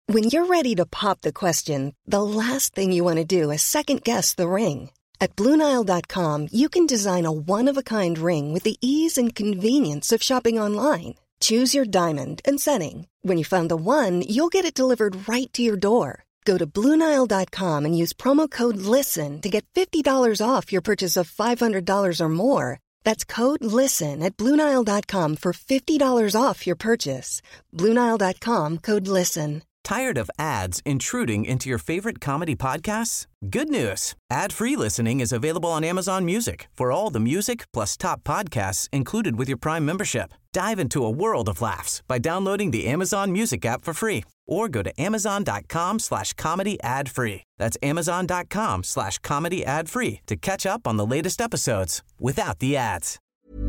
When you're ready to pop the question, the last thing you want to do is second-guess the ring. At BlueNile.com, you can design a one-of-a-kind ring with the ease and convenience of shopping online. Choose your diamond and setting. When you find the one, you'll get it delivered right to your door. Go to BlueNile.com and use promo code LISTEN to get $50 off your purchase of $500 or more. That's code LISTEN at BlueNile.com for $50 off your purchase. BlueNile.com, code LISTEN. Tired of ads intruding into your favorite comedy podcasts? Good news. Ad-free listening is available on Amazon Music for all the music plus top podcasts included with your Prime membership. Dive into a world of laughs by downloading the Amazon Music app for free or go to amazon.com/comedy ad-free. That's amazon.com/comedy ad-free to catch up on the latest episodes without the ads.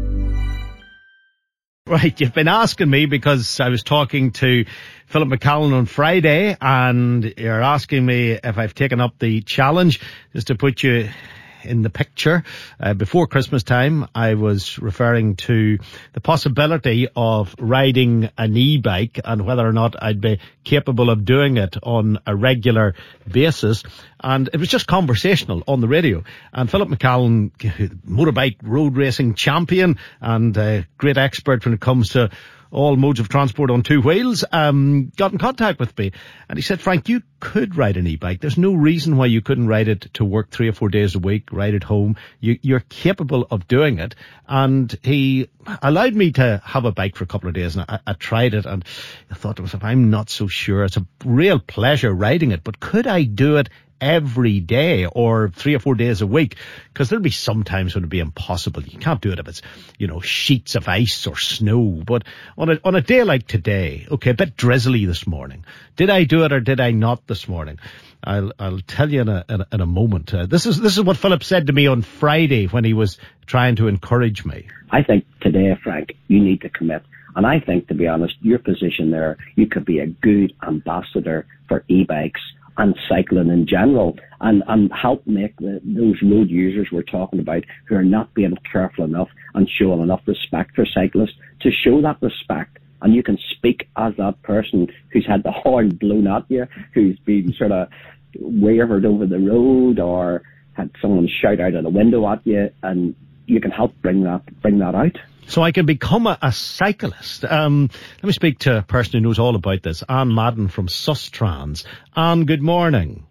Right, you've been asking me because I was talking to Philip McCallan on Friday, and you're asking me if I've taken up the challenge. Just to put you in the picture, before Christmas time, I was referring to the possibility of riding an e-bike and whether or not I'd be capable of doing it on a regular basis. And it was just conversational on the radio. And Philip McCallan, motorbike road racing champion and a great expert when it comes to all modes of transport on two wheels, got in contact with me. And he said, Frank, you could ride an e-bike. There's no reason why you couldn't ride it to work 3 or 4 days a week, ride it home. You're capable of doing it. And he allowed me to have a bike for a couple of days. And I tried it and I thought to myself, I'm not so sure. It's a real pleasure riding it, but could I do it every day or 3 or 4 days a week? Because there'll be some times when it'll be impossible. You can't do it if it's, sheets of ice or snow. But on a day like today, okay, a bit drizzly this morning, did I do it or did I not this morning? I'll tell you in a moment. This is what Philip said to me on Friday when he was trying to encourage me. I think today, Frank, you need to commit. And I think, to be honest, your position there, you could be a good ambassador for e-bikes and cycling in general, and help make those road users we're talking about who are not being careful enough and showing enough respect for cyclists to show that respect. And you can speak as that person who's had the horn blown at you, who's been sort of wavered over the road or had someone shout out of the window at you, and you can help bring that out. So I can become a cyclist. Let me speak to a person who knows all about this, Anne Madden from Sustrans. Anne, good morning.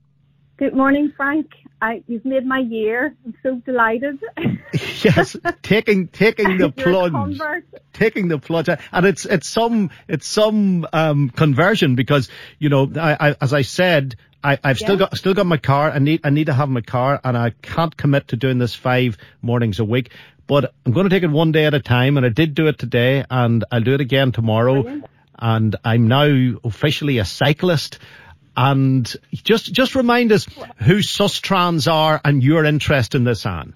Good morning, Frank. You've made my year. I'm so delighted. Yes, taking the plunge, taking the plunge, and it's some conversion because I as I said. I've still got my car. I need to have my car, and I can't commit to doing this 5 mornings a week. But I'm going to take it one day at a time, and I did do it today, and I'll do it again tomorrow. Brilliant. And I'm now officially a cyclist. And just remind us who Sustrans are and your interest in this, Anne.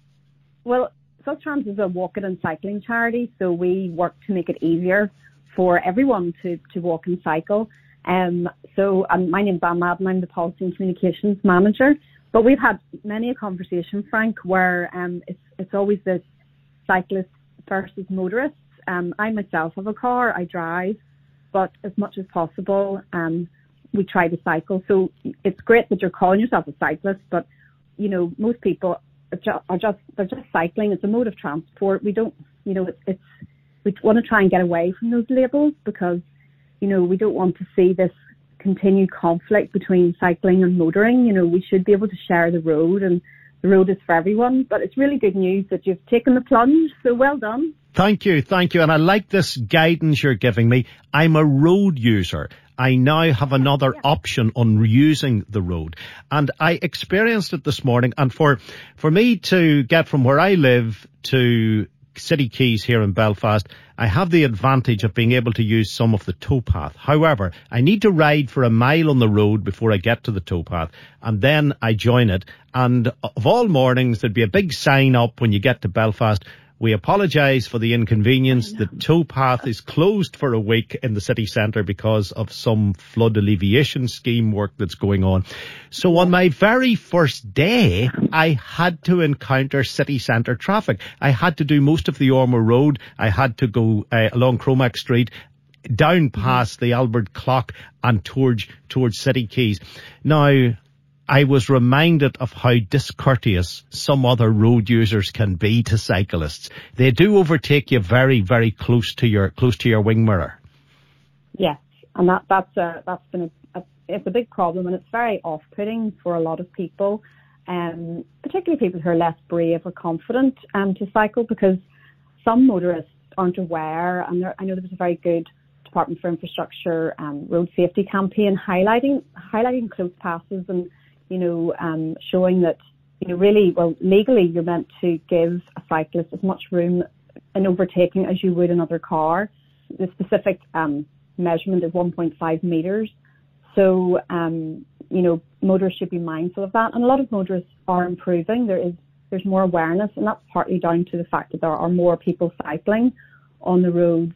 Well, Sustrans is a walking and cycling charity, so we work to make it easier for everyone to walk and cycle. So my name's Anne Madden. I'm the Policy and Communications Manager. But we've had many a conversation, Frank, where it's always this cyclist versus motorists. I myself have a car, I drive, but as much as possible, we try to cycle. So it's great that you're calling yourself a cyclist, but most people they're just cycling. It's a mode of transport. We don't, we want to try and get away from those labels because we don't want to see this continued conflict between cycling and motoring. We should be able to share the road, and the road is for everyone. But it's really good news that you've taken the plunge, so well done. Thank you. And I like this guidance you're giving me. I'm a road user. I now have another option on using the road. And I experienced it this morning. And for me to get from where I live to City Keys here in Belfast, I have the advantage of being able to use some of the towpath. However, I need to ride for a mile on the road before I get to the towpath, and then I join it. And of all mornings, there'd be a big sign up when you get to Belfast. We apologise for the inconvenience. The towpath is closed for a week in the city centre because of some flood alleviation scheme work that's going on. So on my very first day, I had to encounter city centre traffic. I had to do most of the Ormer Road. I had to go along Cromack Street. down past the Albert Clock and towards City Keys. Now, I was reminded of how discourteous some other road users can be to cyclists. They do overtake you very, very close to your wing mirror. Yes, and that's been it's a big problem, and it's very off-putting for a lot of people, particularly people who are less brave or confident to cycle, because some motorists aren't aware. And I know there was a very good Department for Infrastructure road safety campaign highlighting close passes and showing that, really, well, legally you're meant to give a cyclist as much room in overtaking as you would another car. The specific measurement is 1.5 metres. So, motorists should be mindful of that. And a lot of motorists are improving. There's more awareness, and that's partly down to the fact that there are more people cycling on the roads.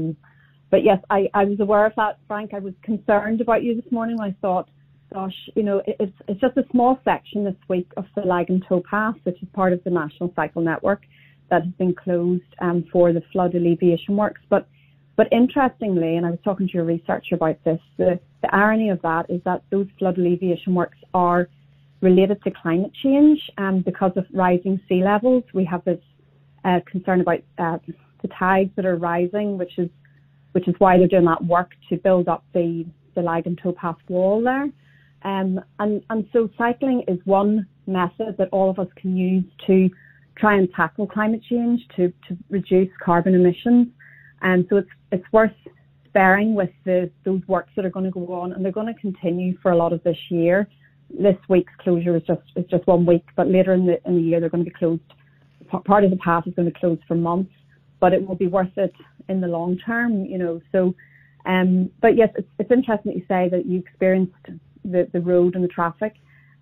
But yes, I was aware of that, Frank. I was concerned about you this morning when I thought, gosh, it's just a small section this week of the Lagan Towpath, which is part of the National Cycle Network, that has been closed for the flood alleviation works. But interestingly, and I was talking to your researcher about this, the irony of that is that those flood alleviation works are related to climate change because of rising sea levels. We have this concern about the tides that are rising, which is why they're doing that work to build up the Lagan Towpath wall there. And so cycling is one method that all of us can use to try and tackle climate change, to reduce carbon emissions. And so it's worth bearing with those works that are going to go on, and they're going to continue for a lot of this year. This week's closure is just 1 week, but later in the year they're going to be closed. Part of the path is going to be closed for months, but it will be worth it in the long term, So, but yes, it's interesting that you say that you experienced the road and the traffic.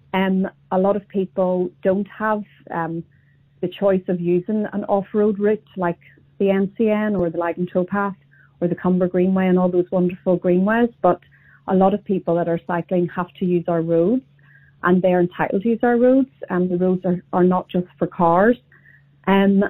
A lot of people don't have the choice of using an off-road route like the NCN or the Lagan Towpath or the Cumber Greenway and all those wonderful greenways, but a lot of people that are cycling have to use our roads, and they're entitled to use our roads, and the roads are not just for cars. And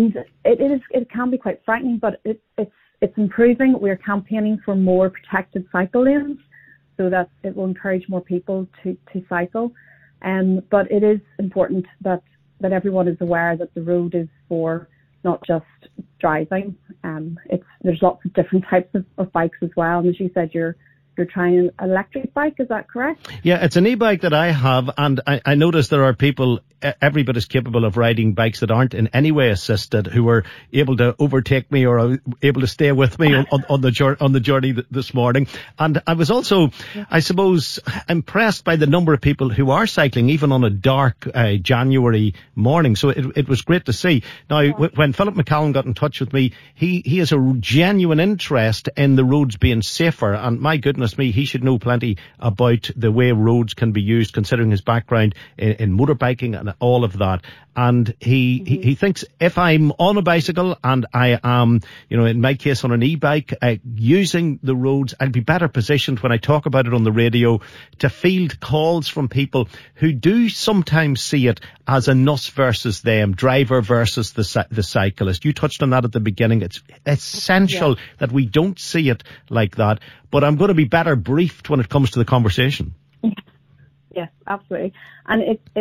it can be quite frightening, but it's improving. We're campaigning for more protected cycle lanes so that it will encourage more people to cycle. But it is important that everyone is aware that the road is for not just driving. There's lots of different types of bikes as well. And as you said, you're trying an electric bike, is that correct? Yeah, it's an e-bike that I have, and I notice there are people every bit as capable of riding bikes that aren't in any way assisted, who are able to overtake me or able to stay with me on the journey this morning. And I was also, I suppose, impressed by the number of people who are cycling, even on a dark January morning. So it was great to see. Now, when Philip McCallum got in touch with me, he has a genuine interest in the roads being safer, and my goodness me, he should know plenty about the way roads can be used, considering his background in motorbiking and all of that. And he thinks if I'm on a bicycle and I am, in my case on an e-bike, using the roads, I'll be better positioned when I talk about it on the radio to field calls from people who do sometimes see it as an us versus them, driver versus the cyclist. You touched on that at the beginning. It's essential that we don't see it like that. But I'm going to be better briefed when it comes to the conversation. Yes, absolutely. And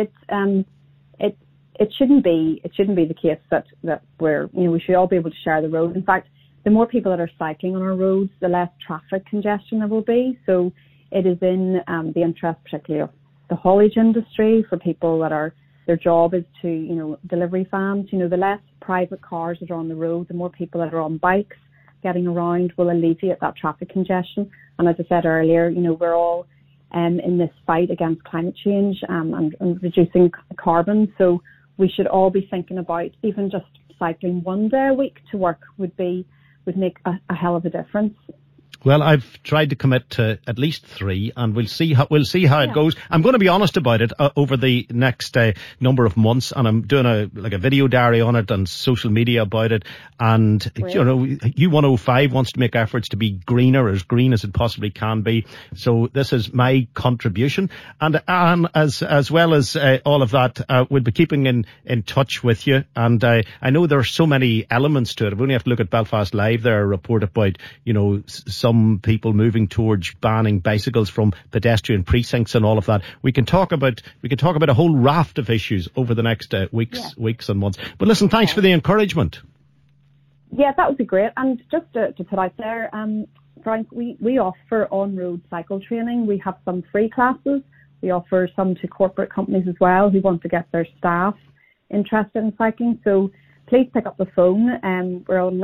it shouldn't be the case that we should all be able to share the road. In fact, the more people that are cycling on our roads, the less traffic congestion there will be. So it is in the interest particularly of the haulage industry, for people that their job is to, delivery vans. The less private cars that are on the road, the more people that are on bikes getting around will alleviate that traffic congestion. And as I said earlier, we're all in this fight against climate change and reducing carbon. So we should all be thinking about even just cycling 1 day a week to work would make a hell of a difference. Well, I've tried to commit to at least 3, and we'll see how it goes. I'm going to be honest about it over the next number of months, and I'm doing a video diary on it and social media about it. And Great. U105 wants to make efforts to be greener, as green as it possibly can be. So this is my contribution, and as well as all of that, we'll be keeping in touch with you. And I know there are so many elements to it. We only have to look at Belfast Live. There a report about some people moving towards banning bicycles from pedestrian precincts and all of that. We can talk about a whole raft of issues over the next weeks and months. But listen, thanks for the encouragement. Yeah, that would be great. And just to put out there, Frank, we offer on-road cycle training. We have some free classes. We offer some to corporate companies as well who want to get their staff interested in cycling. So please pick up the phone. We're on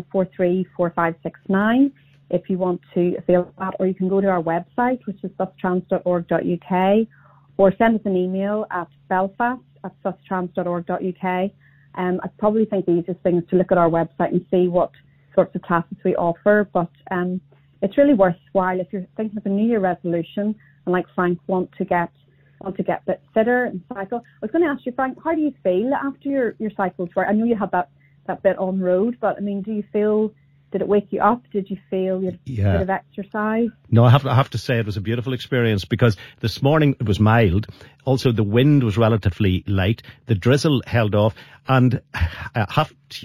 90434569 if you want to avail that, or you can go to our website, which is sustrans.org.uk, or send us an email at belfast@sustrans.org.uk. I probably think the easiest thing is to look at our website and see what sorts of classes we offer, but it's really worthwhile if you're thinking of a New Year resolution and, like Frank, want to get a bit fitter and cycle. I was going to ask you, Frank, how do you feel after your cycles were? I know you had that bit on road, but I mean, did it wake you up? Did you feel you had a bit of exercise? No, I have to say it was a beautiful experience, because this morning it was mild. Also, the wind was relatively light. The drizzle held off, and I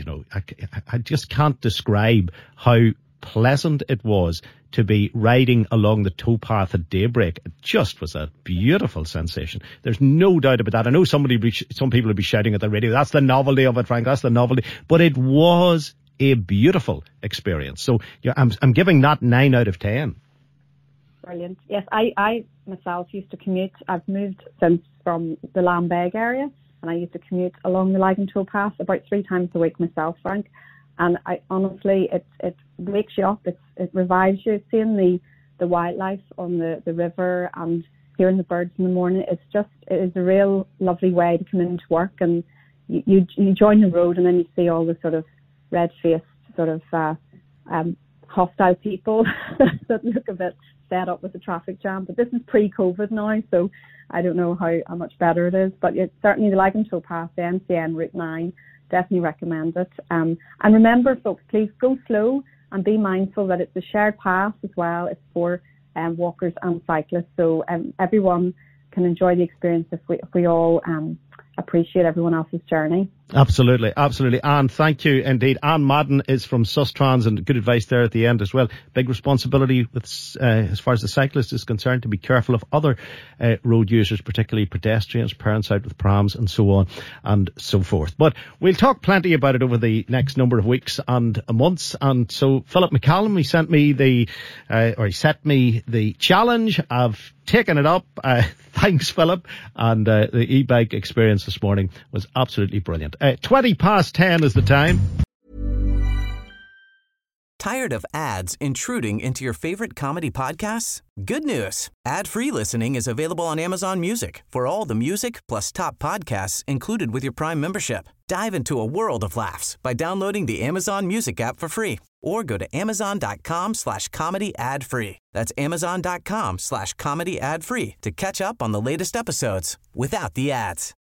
just can't describe how pleasant it was to be riding along the towpath at daybreak. It just was a beautiful sensation. There's no doubt about that. I know some people will be shouting at the radio, "That's the novelty of it, Frank. That's the novelty." But it was a beautiful experience. So I'm giving that 9 out of 10. Brilliant. Yes, I myself used to commute. I've moved since from the Lambeg area, and I used to commute along the Lygon towpath about 3 times a week myself, Frank. And I honestly, it wakes you up. It revives you. Seeing the wildlife on the river and hearing the birds in the morning, it is a real lovely way to come into work. And you join the road, and then you see all the sort of red-faced, sort of hostile people that look a bit fed up with the traffic jam. But this is pre-COVID now, so I don't know how much better it is. But it's certainly the Lygon towpath, the NCN Route 9, definitely recommend it. And remember, folks, please go slow and be mindful that it's a shared path as well. It's for walkers and cyclists, so everyone can enjoy the experience if we all appreciate everyone else's journey. Absolutely. And thank you indeed. Anne Madden is from Sustrans, and good advice there at the end as well. Big responsibility with as far as the cyclist is concerned, to be careful of other road users, particularly pedestrians, parents out with prams and so on and so forth. But we'll talk plenty about it over the next number of weeks and months. And so Philip McCallum, he set me the challenge. I've taken it up. Thanks, Philip. And the e-bike experience this morning was absolutely brilliant. 20 past 10 is the time. Tired of ads intruding into your favorite comedy podcasts? Good news. Ad-free listening is available on Amazon Music for all the music plus top podcasts included with your Prime membership. Dive into a world of laughs by downloading the Amazon Music app for free, or go to amazon.com/comedy ad-free. That's amazon.com/comedy ad-free to catch up on the latest episodes without the ads.